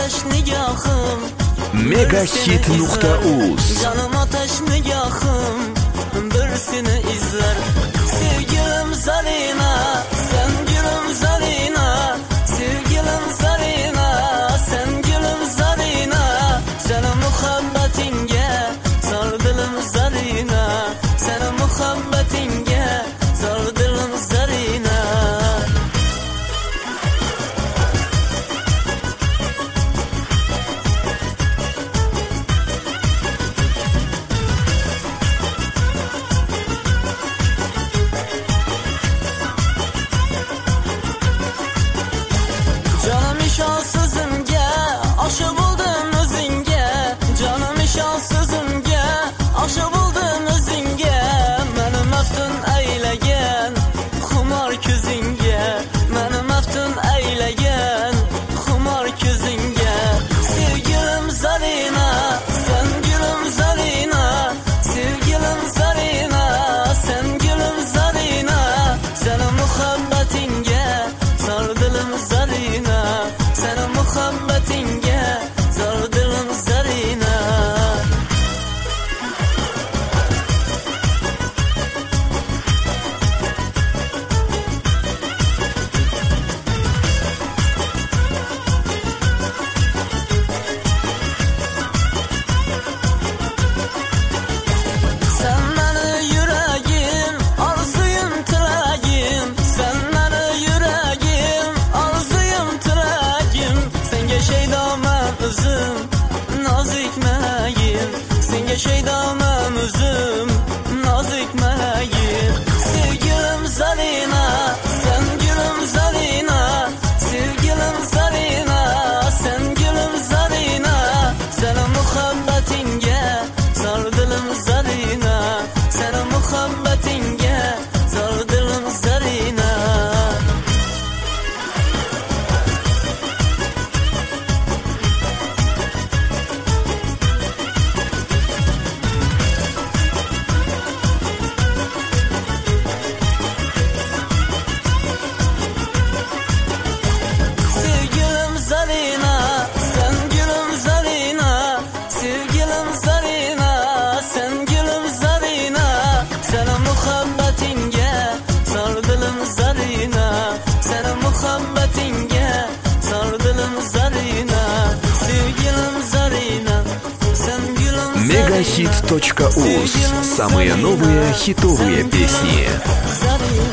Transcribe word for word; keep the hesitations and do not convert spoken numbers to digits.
ateş nigahım, Megahit nokta uz. Canım ateş nigahım, birisini izler. Sevgilim Zarina, sen gülüm Zarina, sevgilim Zarina, sen gülüm Zarina, senin muhabbetinge zar dilim Zarina, senin muhabbetinge zar dilim Zarina. Canım işansızımge, aşı buldum özünge, canım işansızımge, aşı buldum özünge, benim aftın eylegen, kumar küzünge, benim aftın eylegen, kumar küzünge. Sevgilim Zarina, sen gülüm Zarina, sevgilim Zarina, sen gülüm Zarina, senin muhabbetinge zar dilim Zarina, senin muhabbetinge zar dilim Zarina. Sen beni yüreğim, arzuyum tireğim, sen beni yüreğim, arzuyum tireğim, senge şeydamam üzüm, nazik meleğim, senge şeydamam üzüm, nazik meleğim. Sevgilim Zarina, sen gülüm Zarina, sevgilim Zarina, sen gülüm Zarina, senin muhabbetinge zar dilim Zarina, senin muhabbetinge zar dilim Zarina. Sevgilim Zarina, sen gülüm Zarina, sevgilim Zarina, sen gülüm Zarina, senin muhabbetinge zar dilim Zarina, senin muhabbetinge zar dilim Zarina. Sevgilim Зарина, sen gülüm Megahit точка уз. Самые новые хитовые песни. Зарина.